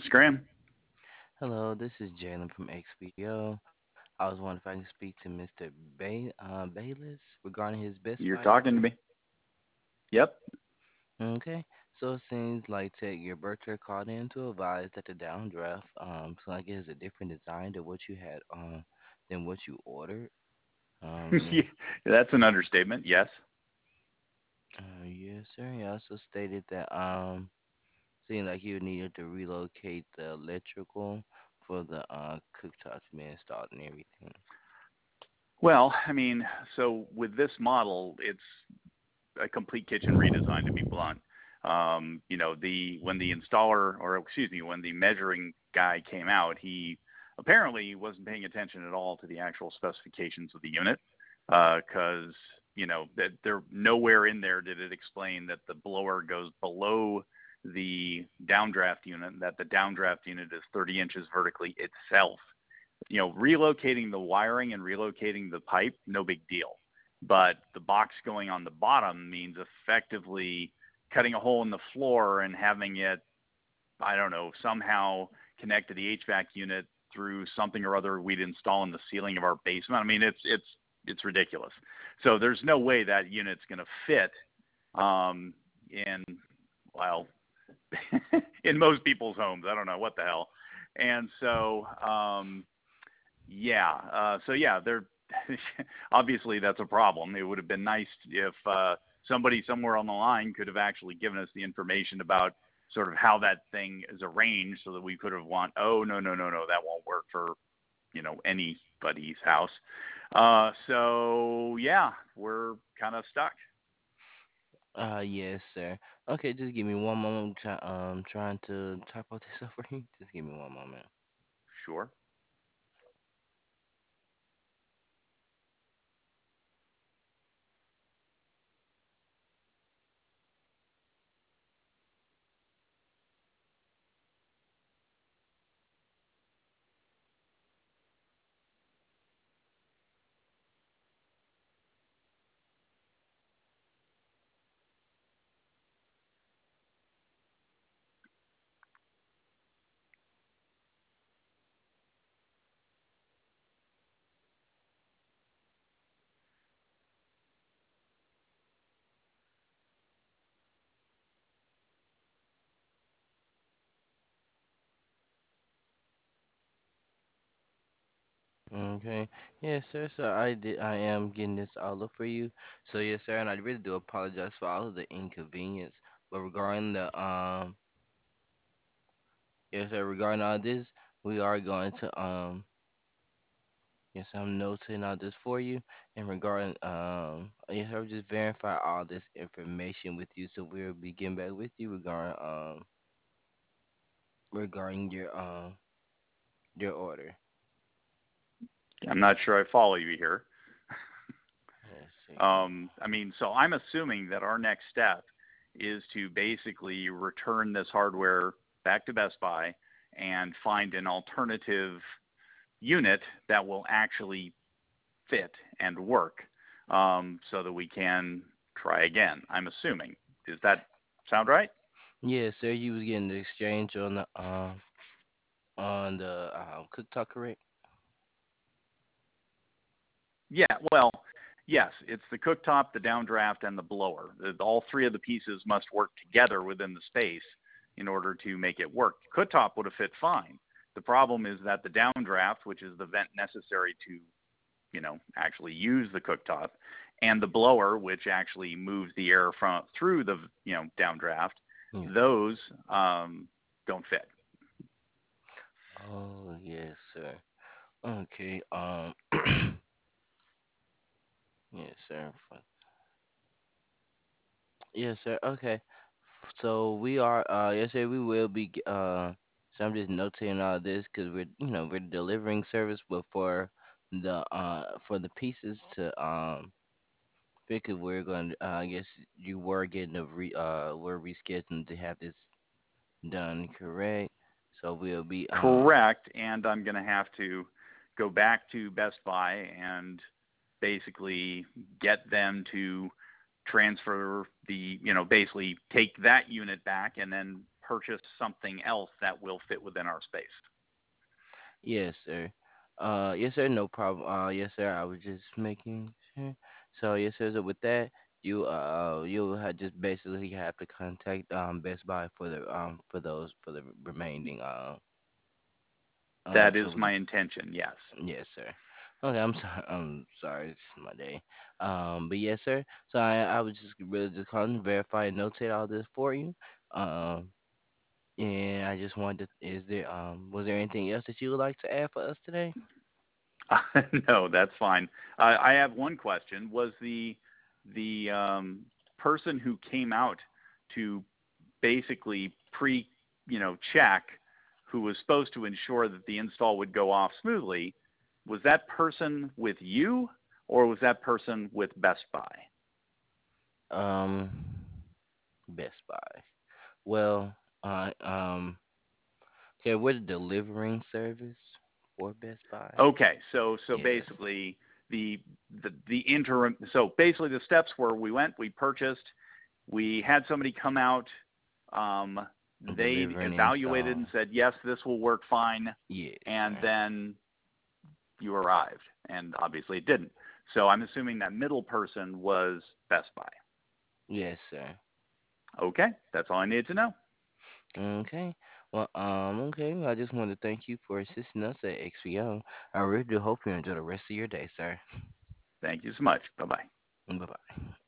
Scram. Hello, this is Jalen from XPO. I was wondering if I can speak to Mr. Bayless regarding his Best You're Buy talking to order. me. Yep. Okay, so it seems like Tech, your broker called in to advise that the downdraft, so I guess a different design to what you had, than what you ordered. Yeah, Yeah, that's an understatement. Yes. yes, sir. He also stated that, seemed like you needed to relocate the electrical for the cooktop to be installed and everything. Well, I mean, so with this model, it's a complete kitchen redesign, to be blunt. The when the installer, or excuse me, when the measuring guy came out, he apparently wasn't paying attention at all to the actual specifications of the unit, because that there nowhere in there did it explain that the blower goes below the downdraft unit, that the downdraft unit is 30 inches vertically itself. Relocating the wiring and relocating the pipe, no big deal. But the box going on the bottom means effectively cutting a hole in the floor and having it, I don't know, somehow connect to the HVAC unit through something or other we'd install in the ceiling of our basement. I mean, it's ridiculous. So there's no way that unit's going to fit in, well, in most people's homes. I don't know what the hell. And so they're obviously that's a problem. It would have been nice if somebody somewhere on the line could have actually given us the information about sort of how that thing is arranged, so that we could have won. Oh, no, no, no, no, that won't work for anybody's house. So yeah, we're kind of stuck. Yes, sir. Okay, just give me one moment. Trying to type out this over here. Just give me one moment. Sure. Okay. Yes, sir. So I did. I am getting this all up for you. So yes, sir. And I really do apologize for all of the inconvenience. But regarding the yes, sir. Regarding all this, we are going to yes, I'm noting all this for you. And regarding yes, sir, just verify all this information with you. So we'll be getting back with you regarding your order. I'm not sure I follow you here. Let's see. I mean, so I'm assuming that our next step is to basically return this hardware back to Best Buy and find an alternative unit that will actually fit and work, so that we can try again. I'm assuming. Does that sound right? Yes, sir. You was getting the exchange on the cooktop, correct? Yeah, well, yes, it's the cooktop, the downdraft, and the blower. All three of the pieces must work together within the space in order to make it work. Cooktop would have fit fine. The problem is that the downdraft, which is the vent necessary to, actually use the cooktop, and the blower, which actually moves the air from through the, downdraft, Yeah. those don't fit. Oh, yes, sir. Okay. Yes, sir. Yes, sir. Okay. So we are. Yes, sir. We will be. So I'm just notating all this because we're delivering service, but for the pieces to pick it, we're going to. I guess you were getting we're rescheduling to have this done, correct? So we'll be Correct, and I'm going to have to go back to Best Buy and basically get them to transfer basically take that unit back and then purchase something else that will fit within our space. Yes, sir. Yes, sir. No problem. Yes, sir. I was just making sure. So, yes, sir. So with that, you had just basically have to contact Best Buy for those for the remaining That so is we my can. intention, yes. Yes, sir. Okay, I'm sorry. I'm sorry. It's my day. But yes, sir. So I was just really just calling to verify and notate all this for you. Um, and I just wanted to, is there was there anything else that you would like to add for us today? No, that's fine. I have one question. Was the person who came out to basically check, who was supposed to ensure that the install would go off smoothly, was that person with you or was that person with Best Buy? Um, Best Buy. Well, okay, we're the delivering service for Best Buy. Okay, so Yes. basically the interim. So basically the steps were we went, we purchased, we had somebody come out. Um, they Delivering evaluated install. and said yes, this will work fine, Yes, and sir. then you arrived, and obviously it didn't. So I'm assuming that middle person was Best Buy. Yes, sir. Okay, that's all I needed to know. Okay. Well, okay. I just want to thank you for assisting us at XPO. I really do hope you enjoy the rest of your day, sir. Thank you so much. Bye bye. Bye bye.